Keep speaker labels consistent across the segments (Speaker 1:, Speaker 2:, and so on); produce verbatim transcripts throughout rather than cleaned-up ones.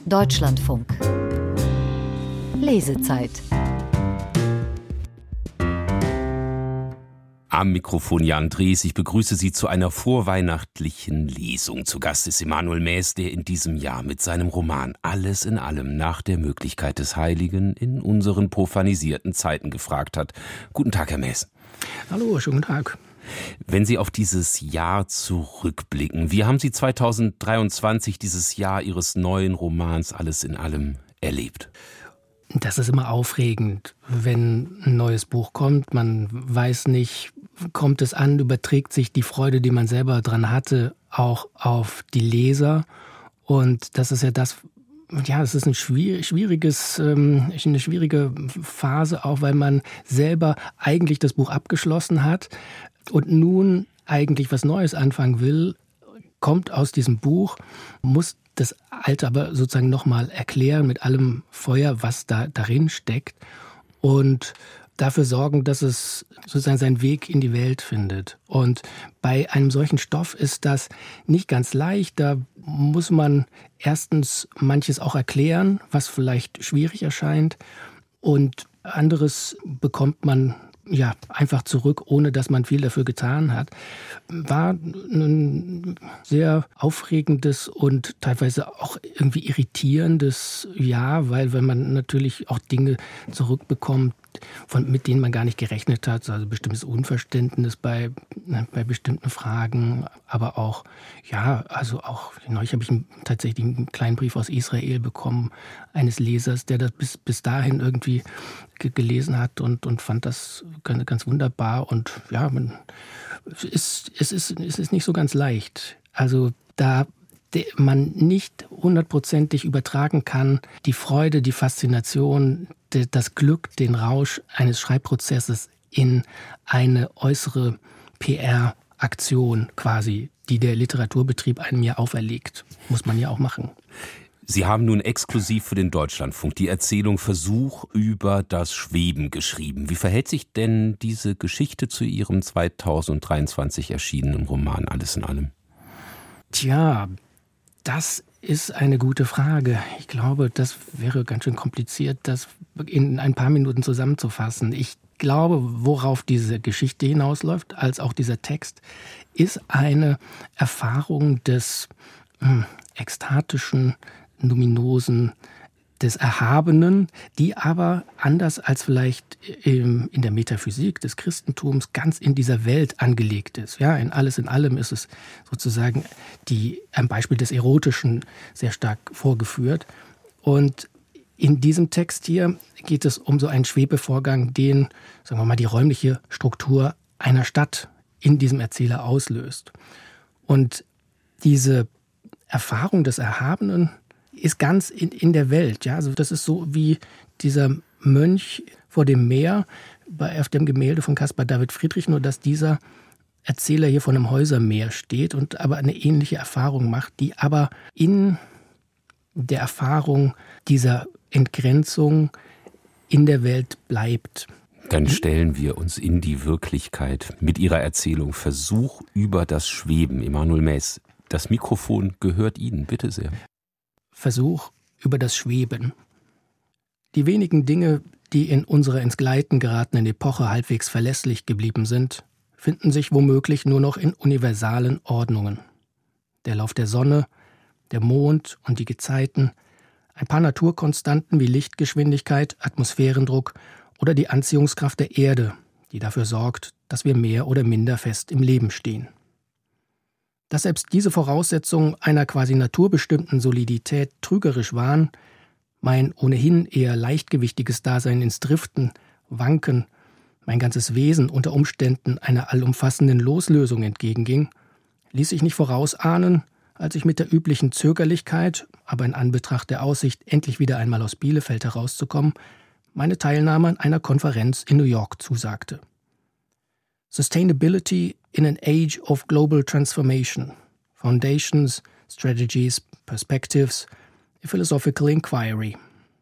Speaker 1: Deutschlandfunk. Lesezeit.
Speaker 2: Am Mikrofon Jan Drees. Ich begrüße Sie zu einer vorweihnachtlichen Lesung. Zu Gast ist Emanuel Maes, der in diesem Jahr mit seinem Roman Alles in allem nach der Möglichkeit des Heiligen in unseren profanisierten Zeiten gefragt hat. Guten Tag, Herr Maes.
Speaker 3: Hallo, schönen guten Tag.
Speaker 2: Wenn Sie auf dieses Jahr zurückblicken, wie haben Sie zweitausenddreiundzwanzig, dieses Jahr Ihres neuen Romans Alles in allem, erlebt?
Speaker 3: Das ist immer aufregend, wenn ein neues Buch kommt. Man weiß nicht, kommt es an, überträgt sich die Freude, die man selber dran hatte, auch auf die Leser. Und das ist ja das, ja, es ist ein schwieriges, eine schwierige Phase, auch weil man selber eigentlich das Buch abgeschlossen hat und nun eigentlich was Neues anfangen will, kommt aus diesem Buch, muss das Alte aber sozusagen nochmal erklären mit allem Feuer, was da darin steckt und dafür sorgen, dass es sozusagen seinen Weg in die Welt findet. Und bei einem solchen Stoff ist das nicht ganz leicht. Da muss man erstens manches auch erklären, was vielleicht schwierig erscheint, und anderes bekommt man ja einfach zurück, ohne dass man viel dafür getan hat. War ein sehr aufregendes und teilweise auch irgendwie irritierendes Jahr, weil wenn man natürlich auch Dinge zurückbekommt, von, mit denen man gar nicht gerechnet hat, also bestimmtes Unverständnis bei, bei bestimmten Fragen, aber auch, ja, also auch, neulich habe ich einen, tatsächlich einen kleinen Brief aus Israel bekommen, eines Lesers, der das bis, bis dahin irgendwie ge- gelesen hat und, und fand das ganz, ganz wunderbar. Und ja, man, es, ist, es, ist, es ist nicht so ganz leicht. Also da man nicht hundertprozentig übertragen kann, die Freude, die Faszination, das Glück, den Rausch eines Schreibprozesses in eine äußere P R-Aktion quasi, die der Literaturbetrieb einem ja auferlegt. Muss man ja auch machen.
Speaker 2: Sie haben nun exklusiv für den Deutschlandfunk die Erzählung Versuch über das Schweben geschrieben. Wie verhält sich denn diese Geschichte zu Ihrem zweitausenddreiundzwanzig erschienenen Roman Alles in allem?
Speaker 3: Tja, das ist eine gute Frage. Ich glaube, das wäre ganz schön kompliziert, das in ein paar Minuten zusammenzufassen. Ich glaube, worauf diese Geschichte hinausläuft, als auch dieser Text, ist eine Erfahrung des hm, ekstatischen, luminosen, des Erhabenen, die aber anders als vielleicht in der Metaphysik des Christentums ganz in dieser Welt angelegt ist. Ja, in Alles in allem ist es sozusagen die, ein Beispiel des Erotischen sehr stark vorgeführt. Und in diesem Text hier geht es um so einen Schwebevorgang, den, sagen wir mal, die räumliche Struktur einer Stadt in diesem Erzähler auslöst. Und diese Erfahrung des Erhabenen ist ganz in, in der Welt. Ja? Also das ist so wie dieser Mönch vor dem Meer bei, auf dem Gemälde von Caspar David Friedrich, nur dass dieser Erzähler hier vor einem Häusermeer steht und aber eine ähnliche Erfahrung macht, die aber in der Erfahrung dieser Entgrenzung in der Welt bleibt.
Speaker 2: Dann stellen wir uns in die Wirklichkeit mit Ihrer Erzählung Versuch über das Schweben. Emanuel Maes, das Mikrofon gehört Ihnen, bitte sehr.
Speaker 3: Versuch über das Schweben. Die wenigen Dinge, die in unserer ins Gleiten geratenen Epoche halbwegs verlässlich geblieben sind, finden sich womöglich nur noch in universalen Ordnungen. Der Lauf der Sonne, der Mond und die Gezeiten, ein paar Naturkonstanten wie Lichtgeschwindigkeit, Atmosphärendruck oder die Anziehungskraft der Erde, die dafür sorgt, dass wir mehr oder minder fest im Leben stehen. Dass selbst diese Voraussetzungen einer quasi naturbestimmten Solidität trügerisch waren, mein ohnehin eher leichtgewichtiges Dasein ins Driften, Wanken, mein ganzes Wesen unter Umständen einer allumfassenden Loslösung entgegenging, ließ sich nicht vorausahnen, als ich mit der üblichen Zögerlichkeit, aber in Anbetracht der Aussicht, endlich wieder einmal aus Bielefeld herauszukommen, meine Teilnahme an einer Konferenz in New York zusagte. Sustainability in an Age of Global Transformation. Foundations, Strategies, Perspectives, a Philosophical Inquiry.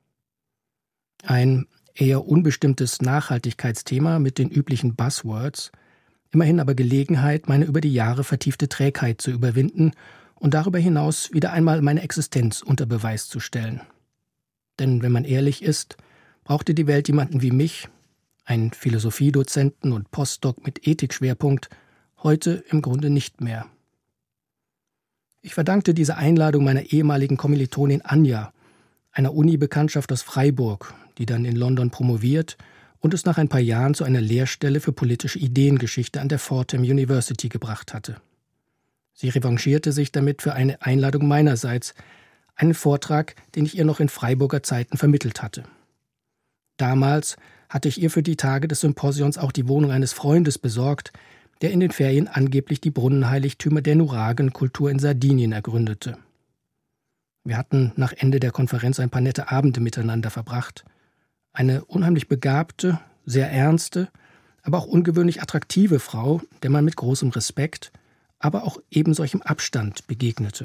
Speaker 3: Ein eher unbestimmtes Nachhaltigkeitsthema mit den üblichen Buzzwords, immerhin aber Gelegenheit, meine über die Jahre vertiefte Trägheit zu überwinden und darüber hinaus wieder einmal meine Existenz unter Beweis zu stellen. Denn wenn man ehrlich ist, brauchte die Welt jemanden wie mich, einen Philosophiedozenten und Postdoc mit Ethikschwerpunkt, heute im Grunde nicht mehr. Ich verdankte diese Einladung meiner ehemaligen Kommilitonin Anja, einer Uni-Bekanntschaft aus Freiburg, die dann in London promoviert und es nach ein paar Jahren zu einer Lehrstelle für politische Ideengeschichte an der Fordham University gebracht hatte. Sie revanchierte sich damit für eine Einladung meinerseits, einen Vortrag, den ich ihr noch in Freiburger Zeiten vermittelt hatte. Damals hatte ich ihr für die Tage des Symposions auch die Wohnung eines Freundes besorgt, der in den Ferien angeblich die Brunnenheiligtümer der Nuragen-Kultur in Sardinien ergründete. Wir hatten nach Ende der Konferenz ein paar nette Abende miteinander verbracht. Eine unheimlich begabte, sehr ernste, aber auch ungewöhnlich attraktive Frau, der man mit großem Respekt, aber auch ebensolchem Abstand begegnete.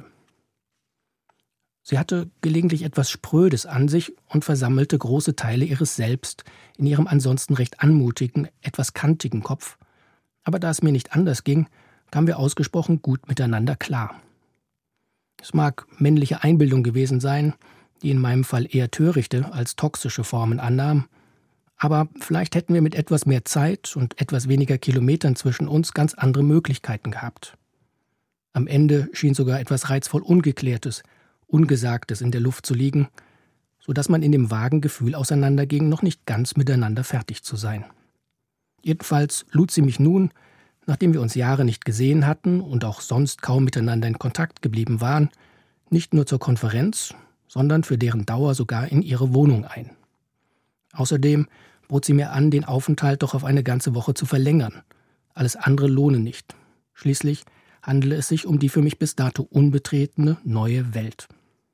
Speaker 3: Sie hatte gelegentlich etwas Sprödes an sich und versammelte große Teile ihres Selbst in ihrem ansonsten recht anmutigen, etwas kantigen Kopf. Aber da es mir nicht anders ging, kamen wir ausgesprochen gut miteinander klar. Es mag männliche Einbildung gewesen sein, die in meinem Fall eher törichte als toxische Formen annahm, aber vielleicht hätten wir mit etwas mehr Zeit und etwas weniger Kilometern zwischen uns ganz andere Möglichkeiten gehabt. Am Ende schien sogar etwas reizvoll Ungeklärtes, Ungesagtes in der Luft zu liegen, so dass man in dem vagen Gefühl auseinanderging, noch nicht ganz miteinander fertig zu sein. Jedenfalls lud sie mich nun, nachdem wir uns Jahre nicht gesehen hatten und auch sonst kaum miteinander in Kontakt geblieben waren, nicht nur zur Konferenz, sondern für deren Dauer sogar in ihre Wohnung ein. Außerdem bot sie mir an, den Aufenthalt doch auf eine ganze Woche zu verlängern. Alles andere lohne nicht. Schließlich handele es sich um die für mich bis dato unbetretene neue Welt.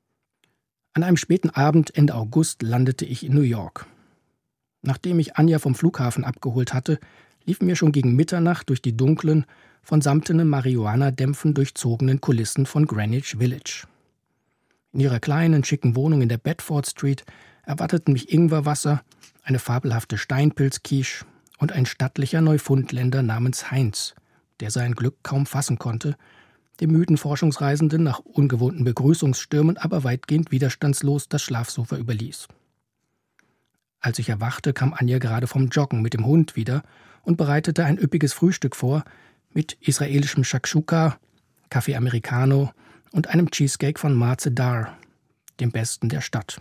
Speaker 3: An einem späten Abend Ende August landete ich in New York. Nachdem ich Anja vom Flughafen abgeholt hatte, liefen wir schon gegen Mitternacht durch die dunklen, von samtenen Marihuana-Dämpfen durchzogenen Kulissen von Greenwich Village. In ihrer kleinen, schicken Wohnung in der Bedford Street erwarteten mich Ingwerwasser, eine fabelhafte Steinpilz-Quiche und ein stattlicher Neufundländer namens Heinz, der sein Glück kaum fassen konnte, dem müden Forschungsreisenden nach ungewohnten Begrüßungsstürmen aber weitgehend widerstandslos das Schlafsofa überließ. Als ich erwachte, kam Anja gerade vom Joggen mit dem Hund wieder und bereitete ein üppiges Frühstück vor, mit israelischem Shakshuka, Kaffee Americano und einem Cheesecake von Mazedar, dem besten der Stadt.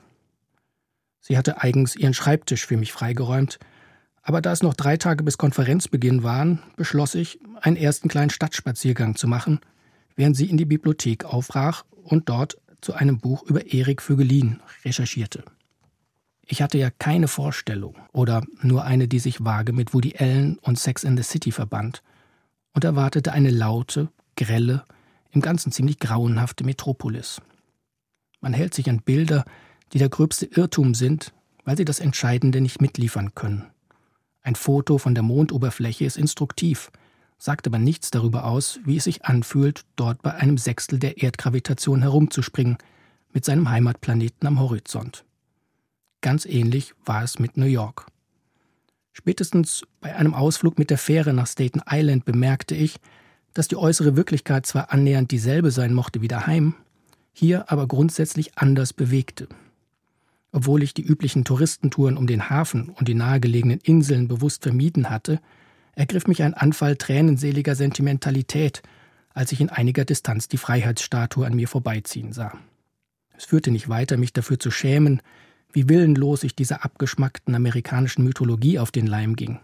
Speaker 3: Sie hatte eigens ihren Schreibtisch für mich freigeräumt, aber da es noch drei Tage bis Konferenzbeginn waren, beschloss ich, einen ersten kleinen Stadtspaziergang zu machen, während sie in die Bibliothek aufbrach und dort zu einem Buch über Erik Voegelin recherchierte. Ich hatte ja keine Vorstellung oder nur eine, die sich vage mit Woody Allen und Sex and the City verband und erwartete eine laute, grelle, im Ganzen ziemlich grauenhafte Metropolis. Man hält sich an Bilder, die der gröbste Irrtum sind, weil sie das Entscheidende nicht mitliefern können. Ein Foto von der Mondoberfläche ist instruktiv, sagt aber nichts darüber aus, wie es sich anfühlt, dort bei einem Sechstel der Erdgravitation herumzuspringen, mit seinem Heimatplaneten am Horizont. Ganz ähnlich war es mit New York. Spätestens bei einem Ausflug mit der Fähre nach Staten Island bemerkte ich, dass die äußere Wirklichkeit zwar annähernd dieselbe sein mochte wie daheim, hier aber grundsätzlich anders bewegte. Obwohl ich die üblichen Touristentouren um den Hafen und die nahegelegenen Inseln bewusst vermieden hatte, ergriff mich ein Anfall tränenseliger Sentimentalität, als ich in einiger Distanz die Freiheitsstatue an mir vorbeiziehen sah. Es führte nicht weiter, mich dafür zu schämen, wie willenlos ich dieser abgeschmackten amerikanischen Mythologie auf den Leim ging.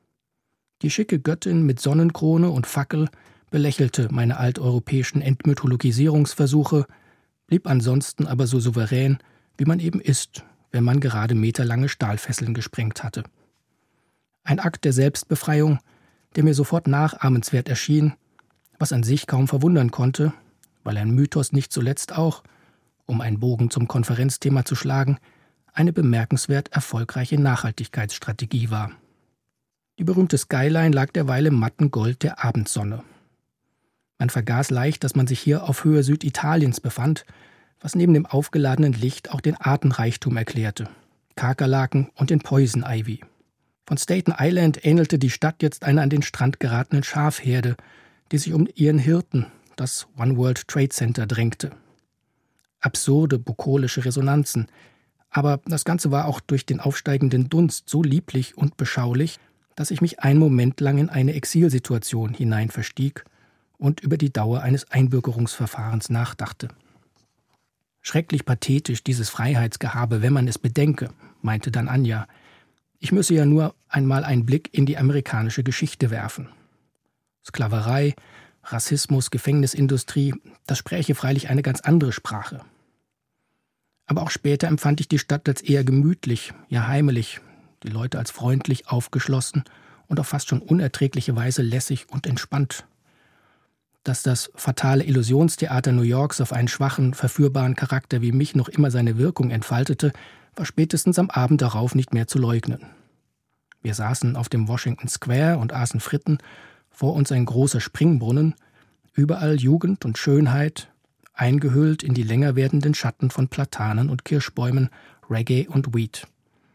Speaker 3: Die schicke Göttin mit Sonnenkrone und Fackel belächelte meine alteuropäischen Entmythologisierungsversuche, blieb ansonsten aber so souverän, wie man eben ist, wenn man gerade meterlange Stahlfesseln gesprengt hatte. Ein Akt der Selbstbefreiung, der mir sofort nachahmenswert erschien, was an sich kaum verwundern konnte, weil ein Mythos nicht zuletzt auch, um einen Bogen zum Konferenzthema zu schlagen, eine bemerkenswert erfolgreiche Nachhaltigkeitsstrategie war. Die berühmte Skyline lag derweil im matten Gold der Abendsonne. Man vergaß leicht, dass man sich hier auf Höhe Süditaliens befand, was neben dem aufgeladenen Licht auch den Artenreichtum erklärte, Kakerlaken und den Poison Ivy. Von Staten Island ähnelte die Stadt jetzt einer an den Strand geratenen Schafherde, die sich um ihren Hirten, das One World Trade Center drängte. Absurde bukolische Resonanzen, aber das Ganze war auch durch den aufsteigenden Dunst so lieblich und beschaulich, dass ich mich einen Moment lang in eine Exilsituation hineinverstieg und über die Dauer eines Einbürgerungsverfahrens nachdachte. Schrecklich pathetisch dieses Freiheitsgehabe, wenn man es bedenke, meinte dann Anja. Ich müsse ja nur einmal einen Blick in die amerikanische Geschichte werfen. Sklaverei, Rassismus, Gefängnisindustrie, das spräche freilich eine ganz andere Sprache. Aber auch später empfand ich die Stadt als eher gemütlich, ja heimelig, die Leute als freundlich, aufgeschlossen und auf fast schon unerträgliche Weise lässig und entspannt. Dass das fatale Illusionstheater New Yorks auf einen schwachen, verführbaren Charakter wie mich noch immer seine Wirkung entfaltete, war spätestens am Abend darauf nicht mehr zu leugnen. Wir saßen auf dem Washington Square und aßen Fritten, vor uns ein großer Springbrunnen, überall Jugend und Schönheit, eingehüllt in die länger werdenden Schatten von Platanen und Kirschbäumen, Reggae und Weed.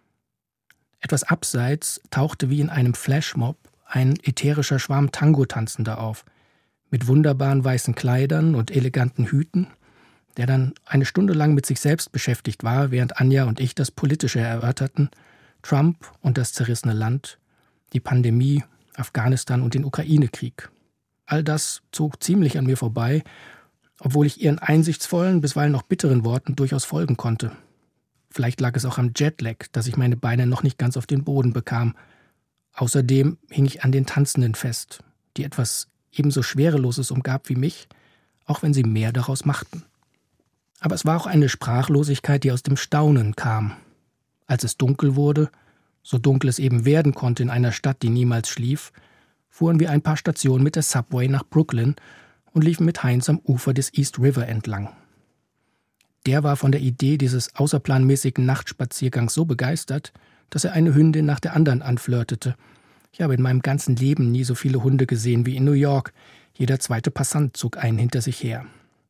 Speaker 3: Etwas abseits tauchte wie in einem Flashmob ein ätherischer Schwarm Tango-Tanzender auf, mit wunderbaren weißen Kleidern und eleganten Hüten, der dann eine Stunde lang mit sich selbst beschäftigt war, während Anja und ich das Politische erörterten, Trump und das zerrissene Land, die Pandemie, Afghanistan und den Ukraine-Krieg. All das zog ziemlich an mir vorbei, obwohl ich ihren einsichtsvollen, bisweilen noch bitteren Worten durchaus folgen konnte. Vielleicht lag es auch am Jetlag, dass ich meine Beine noch nicht ganz auf den Boden bekam. Außerdem hing ich an den Tanzenden fest, die etwas ebenso Schwereloses umgab wie mich, auch wenn sie mehr daraus machten. Aber es war auch eine Sprachlosigkeit, die aus dem Staunen kam. Als es dunkel wurde, so dunkel es eben werden konnte in einer Stadt, die niemals schlief, fuhren wir ein paar Stationen mit der Subway nach Brooklyn und liefen mit Heinz am Ufer des East River entlang. Der war von der Idee dieses außerplanmäßigen Nachtspaziergangs so begeistert, dass er eine Hündin nach der anderen anflirtete. Ich habe in meinem ganzen Leben nie so viele Hunde gesehen wie in New York. Jeder zweite Passant zog einen hinter sich her.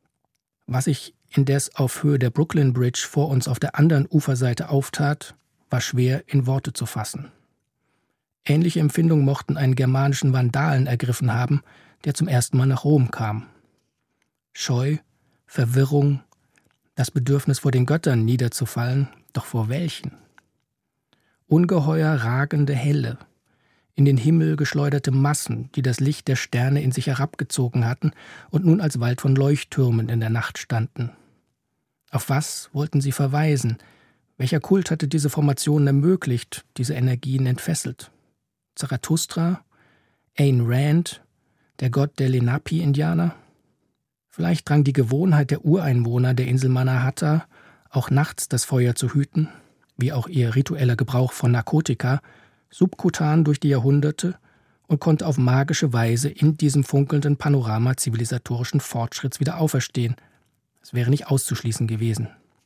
Speaker 3: Was sich indes auf Höhe der Brooklyn Bridge vor uns auf der anderen Uferseite auftat, war schwer in Worte zu fassen. Ähnliche Empfindungen mochten einen germanischen Vandalen ergriffen haben, der zum ersten Mal nach Rom kam. Scheu, Verwirrung, das Bedürfnis vor den Göttern niederzufallen, doch vor welchen? Ungeheuer ragende Helle, in den Himmel geschleuderte Massen, die das Licht der Sterne in sich herabgezogen hatten und nun als Wald von Leuchttürmen in der Nacht standen. Auf was wollten sie verweisen? Welcher Kult hatte diese Formationen ermöglicht, diese Energien entfesselt? Zarathustra? Ayn Rand? Der Gott der Lenape-Indianer? Vielleicht drang die Gewohnheit der Ureinwohner der Insel Mannahatta, auch nachts das Feuer zu hüten, wie auch ihr ritueller Gebrauch von Narkotika, subkutan durch die Jahrhunderte und konnte auf magische Weise in diesem funkelnden Panorama zivilisatorischen Fortschritts wieder auferstehen. Es wäre nicht auszuschließen gewesen.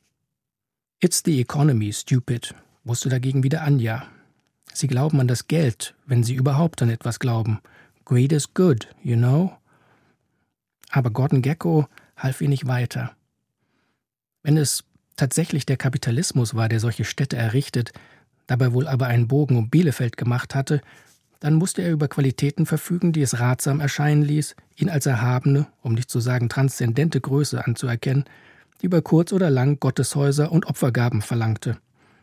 Speaker 3: It's the economy, stupid, wusste dagegen wieder Anja. Sie glauben an das Geld, wenn sie überhaupt an etwas glauben. Greed is good, you know? Aber Gordon Gekko half ihr nicht weiter. Wenn es tatsächlich der Kapitalismus war, der solche Städte errichtet, dabei wohl aber einen Bogen um Bielefeld gemacht hatte, dann musste er über Qualitäten verfügen, die es ratsam erscheinen ließ, ihn als erhabene, um nicht zu sagen transzendente Größe anzuerkennen, die über kurz oder lang Gotteshäuser und Opfergaben verlangte.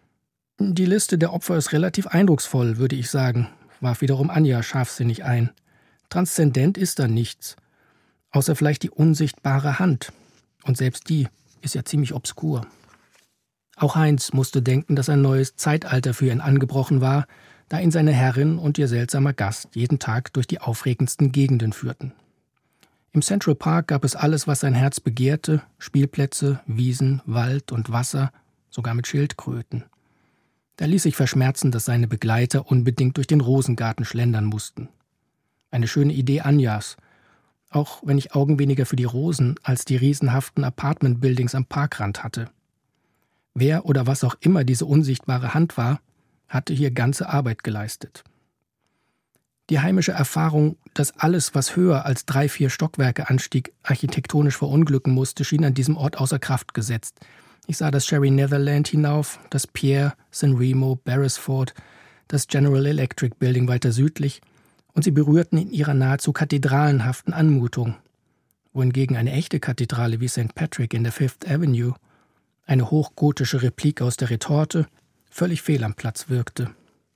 Speaker 3: Die Liste der Opfer ist relativ eindrucksvoll, würde ich sagen, warf wiederum Anja scharfsinnig ein. Transzendent ist da nichts, außer vielleicht die unsichtbare Hand. Und selbst die ist ja ziemlich obskur. Auch Heinz musste denken, dass ein neues Zeitalter für ihn angebrochen war, da ihn seine Herrin und ihr seltsamer Gast jeden Tag durch die aufregendsten Gegenden führten. Im Central Park gab es alles, was sein Herz begehrte, Spielplätze, Wiesen, Wald und Wasser, sogar mit Schildkröten. Da ließ sich verschmerzen, dass seine Begleiter unbedingt durch den Rosengarten schlendern mussten. Eine schöne Idee Anjas, auch wenn ich Augen weniger für die Rosen als die riesenhaften Apartment-Buildings am Parkrand hatte. Wer oder was auch immer diese unsichtbare Hand war, hatte hier ganze Arbeit geleistet. Die heimische Erfahrung, dass alles, was höher als drei, vier Stockwerke anstieg, architektonisch verunglücken musste, schien an diesem Ort außer Kraft gesetzt. Ich sah das Sherry Netherland hinauf, das Pierre, San Remo, Beresford, das General Electric Building weiter südlich, und sie berührten in ihrer nahezu kathedralenhaften Anmutung. wohingegen eine echte Kathedrale wie Sankt Patrick in der Fifth Avenue, eine hochgotische Replik aus der Retorte, völlig fehl am Platz wirkte.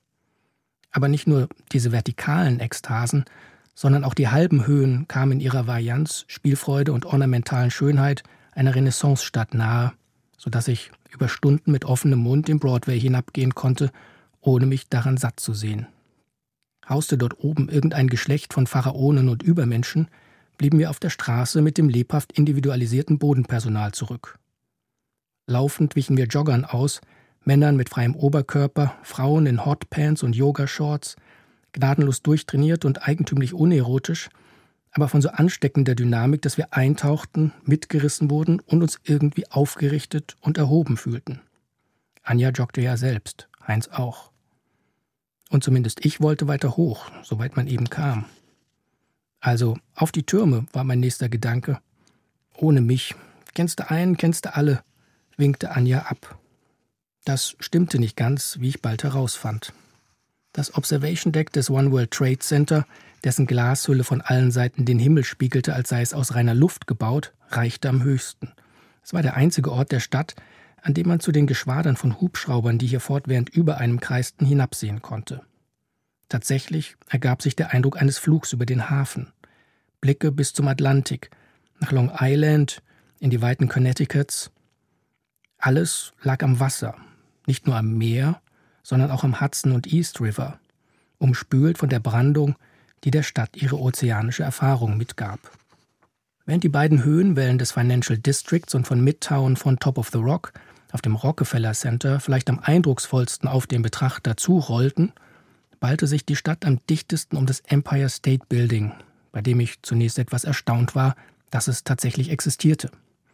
Speaker 3: Aber nicht nur diese vertikalen Ekstasen, sondern auch die halben Höhen kamen in ihrer Varianz, Spielfreude und ornamentalen Schönheit einer Renaissancestadt nahe, sodass ich über Stunden mit offenem Mund den Broadway hinabgehen konnte, ohne mich daran satt zu sehen. Hauste dort oben irgendein Geschlecht von Pharaonen und Übermenschen, blieben wir auf der Straße mit dem lebhaft individualisierten Bodenpersonal zurück. Laufend wichen wir Joggern aus, Männern mit freiem Oberkörper, Frauen in Hotpants und Yogashorts, gnadenlos durchtrainiert und eigentümlich unerotisch, aber von so ansteckender Dynamik, dass wir eintauchten, mitgerissen wurden und uns irgendwie aufgerichtet und erhoben fühlten. Anja joggte ja selbst, Heinz auch. Und zumindest ich wollte weiter hoch, soweit man eben kam. Also auf die Türme war mein nächster Gedanke. Ohne mich, kennst du einen, kennst du alle, winkte Anja ab. Das stimmte nicht ganz, wie ich bald herausfand. Das Observation Deck des One World Trade Center, dessen Glashülle von allen Seiten den Himmel spiegelte, als sei es aus reiner Luft gebaut, reichte am höchsten. Es war der einzige Ort der Stadt, an dem man zu den Geschwadern von Hubschraubern, die hier fortwährend über einem kreisten, hinabsehen konnte. Tatsächlich ergab sich der Eindruck eines Flugs über den Hafen. Blicke bis zum Atlantik, nach Long Island, in die weiten Connecticuts. Alles lag am Wasser, nicht nur am Meer, sondern auch am Hudson und East River, umspült von der Brandung, die der Stadt ihre ozeanische Erfahrung mitgab. Während die beiden Höhenwellen des Financial Districts und von Midtown von Top of the Rock auf dem Rockefeller Center vielleicht am eindrucksvollsten auf den Betrachter zurollten, ballte sich die Stadt am dichtesten um das Empire State Building, bei dem ich zunächst etwas erstaunt war, dass es tatsächlich existierte.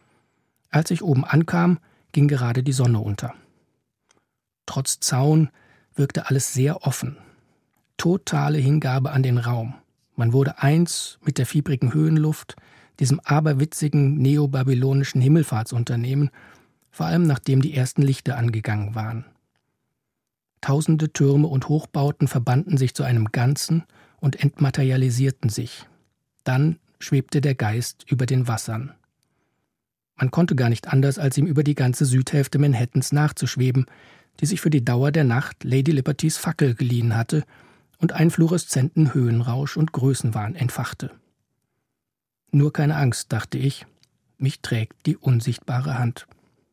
Speaker 3: Als ich oben ankam, ging gerade die Sonne unter. Trotz Zaun wirkte alles sehr offen. Totale Hingabe an den Raum. Man wurde eins mit der fiebrigen Höhenluft, diesem aberwitzigen neobabylonischen Himmelfahrtsunternehmen, vor allem nachdem die ersten Lichter angegangen waren. Tausende Türme und Hochbauten verbanden sich zu einem Ganzen und entmaterialisierten sich. Dann schwebte der Geist über den Wassern. Man konnte gar nicht anders, als ihm über die ganze Südhälfte Manhattans nachzuschweben, die sich für die Dauer der Nacht Lady Libertys Fackel geliehen hatte und einen fluoreszenten Höhenrausch und Größenwahn entfachte. Nur keine Angst, dachte ich, mich trägt die unsichtbare Hand.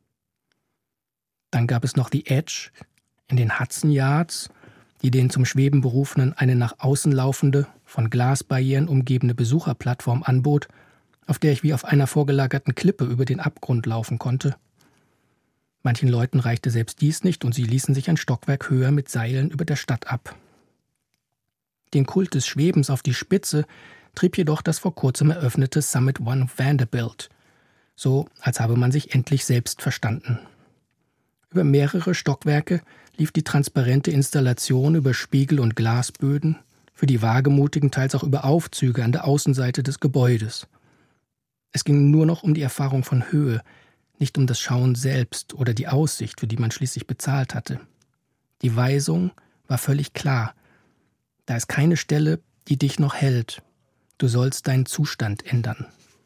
Speaker 3: Dann gab es noch die Edge in den Hudson Yards, die den zum Schweben Berufenen eine nach außen laufende, von Glasbarrieren umgebene Besucherplattform anbot, auf der ich wie auf einer vorgelagerten Klippe über den Abgrund laufen konnte. Manchen Leuten reichte selbst dies nicht und sie ließen sich ein Stockwerk höher mit Seilen über der Stadt ab. Den Kult des Schwebens auf die Spitze trieb jedoch das vor kurzem eröffnete Summit One Vanderbilt, so als habe man sich endlich selbst verstanden. Über mehrere Stockwerke lief die transparente Installation über Spiegel- und Glasböden, für die Wagemutigen teils auch über Aufzüge an der Außenseite des Gebäudes. Es ging nur noch um die Erfahrung von Höhe, nicht um das Schauen selbst oder die Aussicht, für die man schließlich bezahlt hatte. Die Weisung war völlig klar. Da ist keine Stelle, die dich noch hält. Du sollst deinen Zustand ändern.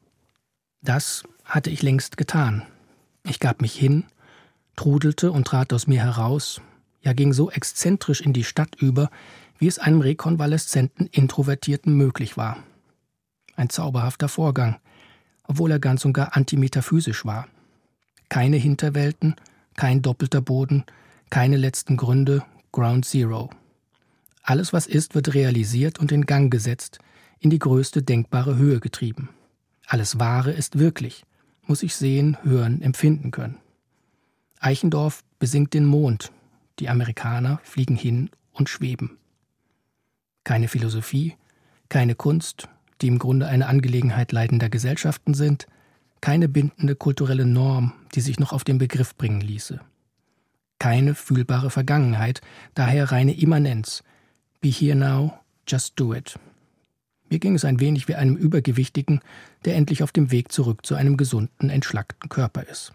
Speaker 3: Das hatte ich längst getan. Ich gab mich hin, trudelte und trat aus mir heraus, ja ging so exzentrisch in die Stadt über, wie es einem rekonvaleszenten Introvertierten möglich war. Ein zauberhafter Vorgang, obwohl er ganz und gar antimetaphysisch war. Keine Hinterwelten, kein doppelter Boden, keine letzten Gründe, Ground Zero. Alles, was ist, wird realisiert und in Gang gesetzt, in die größte denkbare Höhe getrieben. Alles Wahre ist wirklich, muss ich sehen, hören, empfinden können. Eichendorff besingt den Mond, die Amerikaner fliegen hin und schweben. Keine Philosophie, keine Kunst, die im Grunde eine Angelegenheit leidender Gesellschaften sind, keine bindende kulturelle Norm, die sich noch auf den Begriff bringen ließe. Keine fühlbare Vergangenheit, daher reine Immanenz. Be here now, just do it. Mir ging es ein wenig wie einem Übergewichtigen, der endlich auf dem Weg zurück zu einem gesunden, entschlackten Körper ist.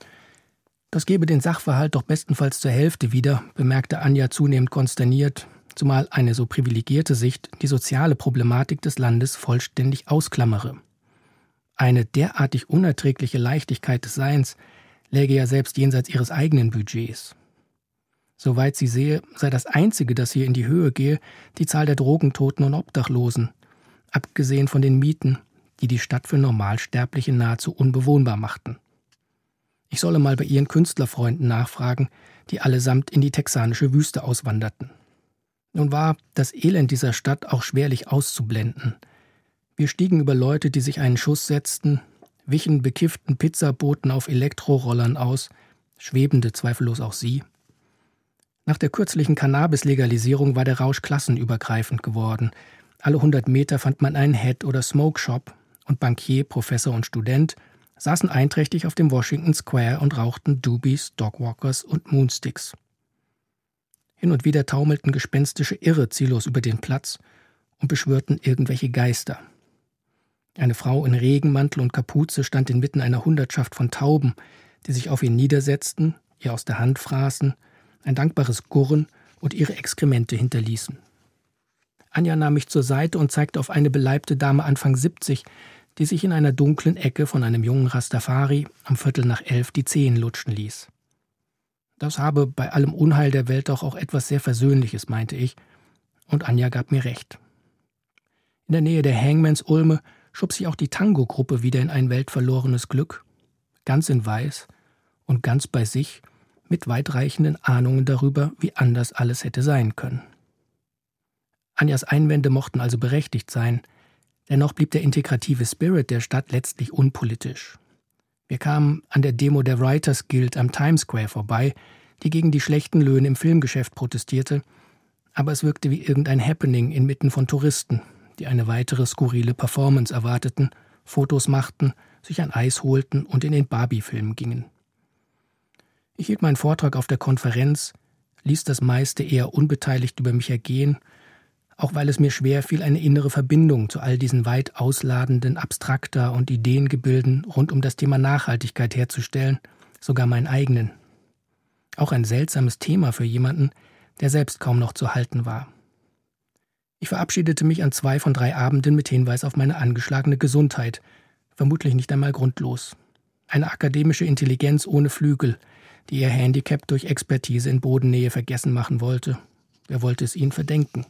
Speaker 3: Das gebe den Sachverhalt doch bestenfalls zur Hälfte wieder, bemerkte Anja zunehmend konsterniert, zumal eine so privilegierte Sicht die soziale Problematik des Landes vollständig ausklammere. Eine derartig unerträgliche Leichtigkeit des Seins läge ja selbst jenseits ihres eigenen Budgets. Soweit sie sehe, sei das Einzige, das hier in die Höhe gehe, die Zahl der Drogentoten und Obdachlosen, abgesehen von den Mieten, die die Stadt für Normalsterbliche nahezu unbewohnbar machten. Ich solle mal bei ihren Künstlerfreunden nachfragen, die allesamt in die texanische Wüste auswanderten. Nun war das Elend dieser Stadt auch schwerlich auszublenden. Wir stiegen über Leute, die sich einen Schuss setzten, wichen bekifften Pizzaboten auf Elektrorollern aus, schwebende zweifellos auch sie. Nach der kürzlichen Cannabis-Legalisierung war der Rausch klassenübergreifend geworden. Alle hundert Meter fand man einen Head- oder Smoke-Shop und Bankier, Professor und Student saßen einträchtig auf dem Washington Square und rauchten Doobies, Dogwalkers und Moonsticks. Hin und wieder taumelten gespenstische Irre ziellos über den Platz und beschwörten irgendwelche Geister. Eine Frau in Regenmantel und Kapuze stand inmitten einer Hundertschaft von Tauben, die sich auf ihn niedersetzten, ihr aus der Hand fraßen, ein dankbares Gurren und ihre Exkremente hinterließen. Anja nahm mich zur Seite und zeigte auf eine beleibte Dame Anfang siebzig, die sich in einer dunklen Ecke von einem jungen Rastafari am Viertel nach elf die Zehen lutschen ließ. Das habe bei allem Unheil der Welt doch auch etwas sehr Versöhnliches, meinte ich, und Anja gab mir recht. In der Nähe der Hangmans-Ulme schob sich auch die Tango-Gruppe wieder in ein weltverlorenes Glück, ganz in Weiß und ganz bei sich, mit weitreichenden Ahnungen darüber, wie anders alles hätte sein können. Anjas Einwände mochten also berechtigt sein, dennoch blieb der integrative Spirit der Stadt letztlich unpolitisch. Wir kamen an der Demo der Writers Guild am Times Square vorbei, die gegen die schlechten Löhne im Filmgeschäft protestierte, aber es wirkte wie irgendein Happening inmitten von Touristen, die eine weitere skurrile Performance erwarteten, Fotos machten, sich ein Eis holten und in den Barbie-Film gingen. Ich hielt meinen Vortrag auf der Konferenz, ließ das meiste eher unbeteiligt über mich ergehen, auch weil es mir schwer fiel, eine innere Verbindung zu all diesen weit ausladenden Abstrakta- und Ideengebilden rund um das Thema Nachhaltigkeit herzustellen, sogar meinen eigenen. Auch ein seltsames Thema für jemanden, der selbst kaum noch zu halten war. Ich verabschiedete mich an zwei von drei Abenden mit Hinweis auf meine angeschlagene Gesundheit, vermutlich nicht einmal grundlos. Eine akademische Intelligenz ohne Flügel, die ihr Handicap durch Expertise in Bodennähe vergessen machen wollte. Wer wollte es ihnen verdenken?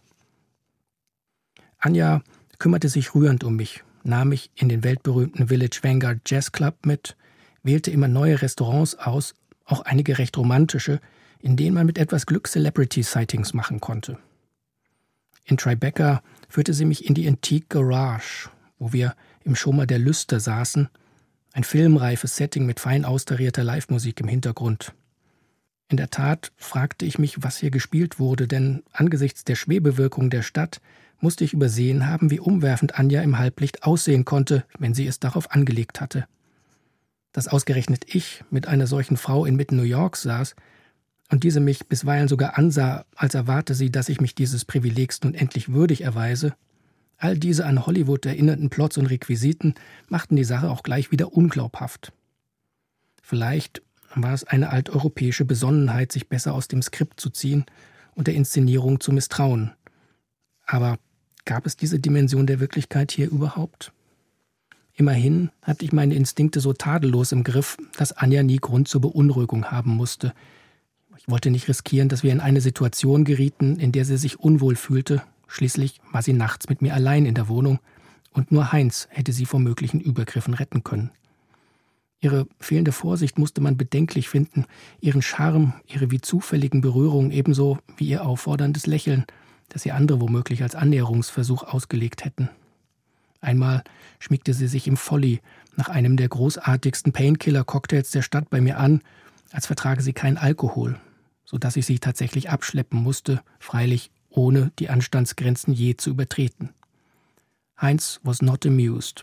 Speaker 3: Anja kümmerte sich rührend um mich, nahm mich in den weltberühmten Village Vanguard Jazz Club mit, wählte immer neue Restaurants aus, auch einige recht romantische, in denen man mit etwas Glück Celebrity-Sightings machen konnte. In Tribeca führte sie mich in die Antique Garage, wo wir im Schummer der Lüster saßen, ein filmreifes Setting mit fein austarierter Livemusik im Hintergrund. In der Tat fragte ich mich, was hier gespielt wurde, denn angesichts der Schwebewirkung der Stadt musste ich übersehen haben, wie umwerfend Anja im Halblicht aussehen konnte, wenn sie es darauf angelegt hatte. Dass ausgerechnet ich mit einer solchen Frau inmitten New Yorks saß und diese mich bisweilen sogar ansah, als erwarte sie, dass ich mich dieses Privilegs nun endlich würdig erweise, all diese an Hollywood erinnerten Plots und Requisiten machten die Sache auch gleich wieder unglaubhaft. Vielleicht war es eine alteuropäische Besonnenheit, sich besser aus dem Skript zu ziehen und der Inszenierung zu misstrauen. Aber gab es diese Dimension der Wirklichkeit hier überhaupt? Immerhin hatte ich meine Instinkte so tadellos im Griff, dass Anja nie Grund zur Beunruhigung haben musste. Ich wollte nicht riskieren, dass wir in eine Situation gerieten, in der sie sich unwohl fühlte. Schließlich war sie nachts mit mir allein in der Wohnung und nur Heinz hätte sie vor möglichen Übergriffen retten können. Ihre fehlende Vorsicht musste man bedenklich finden, ihren Charme, ihre wie zufälligen Berührungen ebenso wie ihr aufforderndes Lächeln, das sie andere womöglich als Annäherungsversuch ausgelegt hätten. Einmal schmiegte sie sich im Folly nach einem der großartigsten Painkiller-Cocktails der Stadt bei mir an, als vertrage sie keinen Alkohol, sodass ich sie tatsächlich abschleppen musste, freilich ohne die Anstandsgrenzen je zu übertreten. Heinz was not amused.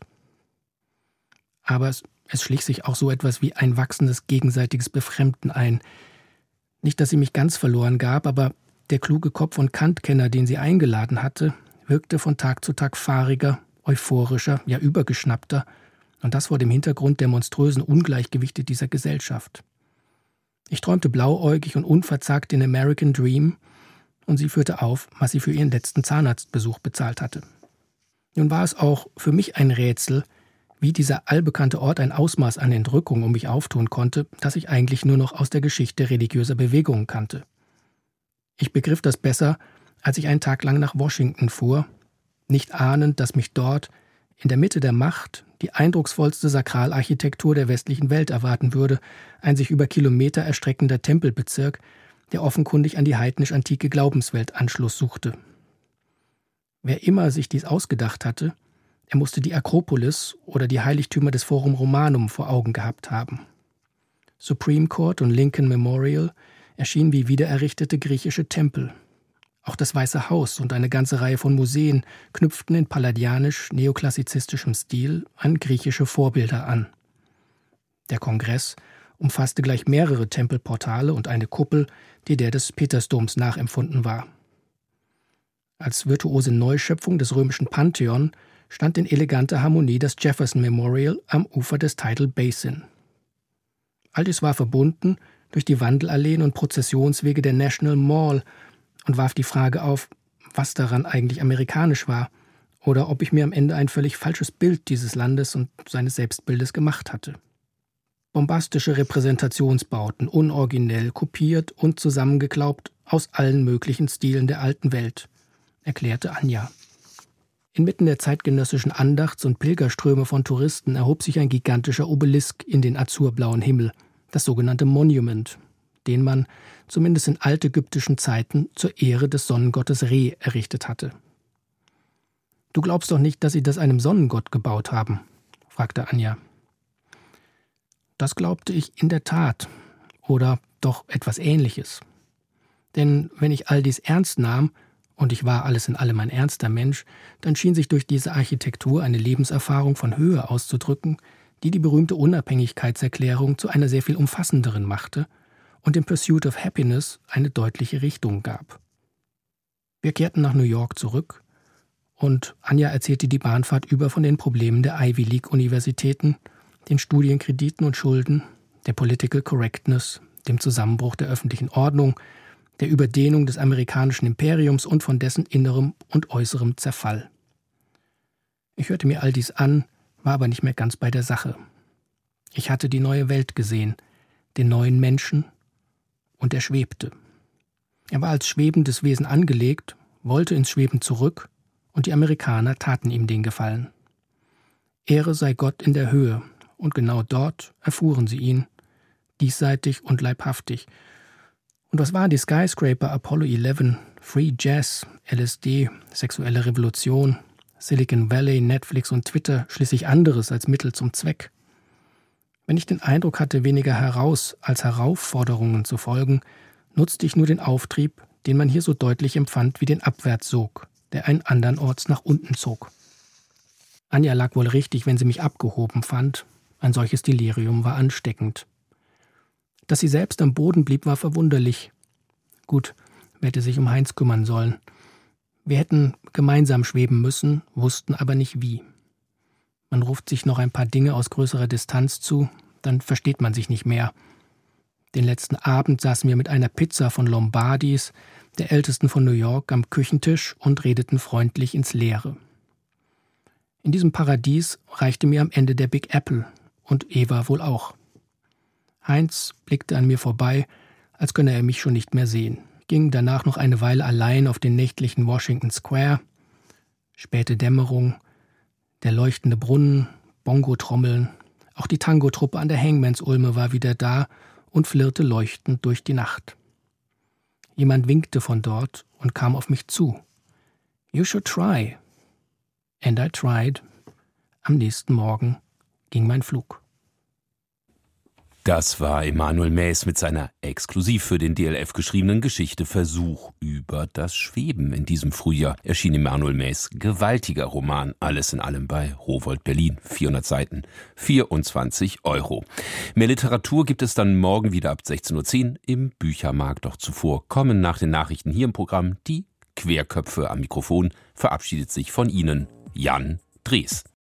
Speaker 3: Aber es, es schlich sich auch so etwas wie ein wachsendes gegenseitiges Befremden ein. Nicht, dass sie mich ganz verloren gab, aber der kluge Kopf- und Kantkenner, den sie eingeladen hatte, wirkte von Tag zu Tag fahriger, euphorischer, ja übergeschnappter, und das vor dem Hintergrund der monströsen Ungleichgewichte dieser Gesellschaft. Ich träumte blauäugig und unverzagt den American Dream, und sie führte auf, was sie für ihren letzten Zahnarztbesuch bezahlt hatte. Nun war es auch für mich ein Rätsel, wie dieser allbekannte Ort ein Ausmaß an Entrückung um mich auftun konnte, das ich eigentlich nur noch aus der Geschichte religiöser Bewegungen kannte. Ich begriff das besser, als ich einen Tag lang nach Washington fuhr, nicht ahnend, dass mich dort, in der Mitte der Macht, die eindrucksvollste Sakralarchitektur der westlichen Welt erwarten würde, ein sich über Kilometer erstreckender Tempelbezirk, der offenkundig an die heidnisch-antike Glaubenswelt Anschluss suchte. Wer immer sich dies ausgedacht hatte, er musste die Akropolis oder die Heiligtümer des Forum Romanum vor Augen gehabt haben. Supreme Court und Lincoln Memorial erschienen wie wiedererrichtete griechische Tempel. Auch das Weiße Haus und eine ganze Reihe von Museen knüpften in palladianisch-neoklassizistischem Stil an griechische Vorbilder an. Der Kongress umfasste gleich mehrere Tempelportale und eine Kuppel, die der des Petersdoms nachempfunden war. Als virtuose Neuschöpfung des römischen Pantheon stand in eleganter Harmonie das Jefferson Memorial am Ufer des Tidal Basin. All dies war verbunden durch die Wandelalleen und Prozessionswege der National Mall und warf die Frage auf, was daran eigentlich amerikanisch war oder ob ich mir am Ende ein völlig falsches Bild dieses Landes und seines Selbstbildes gemacht hatte. Bombastische Repräsentationsbauten, unoriginell, kopiert und zusammengeklaubt aus allen möglichen Stilen der alten Welt, erklärte Anja. Inmitten der zeitgenössischen Andachts- und Pilgerströme von Touristen erhob sich ein gigantischer Obelisk in den azurblauen Himmel, das sogenannte Monument, den man, zumindest in altägyptischen Zeiten, zur Ehre des Sonnengottes Re errichtet hatte. »Du glaubst doch nicht, dass sie das einem Sonnengott gebaut haben?« fragte Anja. Das glaubte ich in der Tat, oder doch etwas Ähnliches. Denn wenn ich all dies ernst nahm, und ich war alles in allem ein ernster Mensch, dann schien sich durch diese Architektur eine Lebenserfahrung von Höhe auszudrücken, die die berühmte Unabhängigkeitserklärung zu einer sehr viel umfassenderen machte und dem Pursuit of Happiness eine deutliche Richtung gab. Wir kehrten nach New York zurück und Anja erzählte die Bahnfahrt über von den Problemen der Ivy League-Universitäten, den Studienkrediten und Schulden, der Political Correctness, dem Zusammenbruch der öffentlichen Ordnung, der Überdehnung des amerikanischen Imperiums und von dessen innerem und äußerem Zerfall. Ich hörte mir all dies an, war aber nicht mehr ganz bei der Sache. Ich hatte die neue Welt gesehen, den neuen Menschen, und er schwebte. Er war als schwebendes Wesen angelegt, wollte ins Schweben zurück, und die Amerikaner taten ihm den Gefallen. Ehre sei Gott in der Höhe, und genau dort erfuhren sie ihn, diesseitig und leibhaftig. Und was waren die Skyscraper, Apollo elf, Free Jazz, L S D, sexuelle Revolution, Silicon Valley, Netflix und Twitter schließlich anderes als Mittel zum Zweck? Wenn ich den Eindruck hatte, weniger heraus als Heraufforderungen zu folgen, nutzte ich nur den Auftrieb, den man hier so deutlich empfand wie den Abwärtssog, der einen andernorts nach unten zog. Anja lag wohl richtig, wenn sie mich abgehoben fand. Ein solches Delirium war ansteckend. Dass sie selbst am Boden blieb, war verwunderlich. Gut, wer hätte sich um Heinz kümmern sollen. Wir hätten gemeinsam schweben müssen, wussten aber nicht wie. Man ruft sich noch ein paar Dinge aus größerer Distanz zu, dann versteht man sich nicht mehr. Den letzten Abend saßen wir mit einer Pizza von Lombardis, der ältesten von New York, am Küchentisch und redeten freundlich ins Leere. In diesem Paradies reichte mir am Ende der Big Apple und Eva wohl auch. Heinz blickte an mir vorbei, als könne er mich schon nicht mehr sehen, ging danach noch eine Weile allein auf den nächtlichen Washington Square. Späte Dämmerung, der leuchtende Brunnen, Bongo-Trommeln, auch die Tango-Truppe an der Hangman's-Ulme war wieder da und flirrte leuchtend durch die Nacht. Jemand winkte von dort und kam auf mich zu. »You should try.« And I tried. Am nächsten Morgen ging mein Flug.
Speaker 2: Das war Emanuel Maes mit seiner exklusiv für den D L F geschriebenen Geschichte Versuch über das Schweben. In diesem Frühjahr erschien Emanuel Maes gewaltiger Roman, alles in allem bei Rowohlt Berlin. vierhundert Seiten, vierundzwanzig Euro. Mehr Literatur gibt es dann morgen wieder ab sechzehn Uhr zehn im Büchermarkt. Doch zuvor kommen nach den Nachrichten hier im Programm die Querköpfe. Am Mikrofon verabschiedet sich von Ihnen Jan Drees.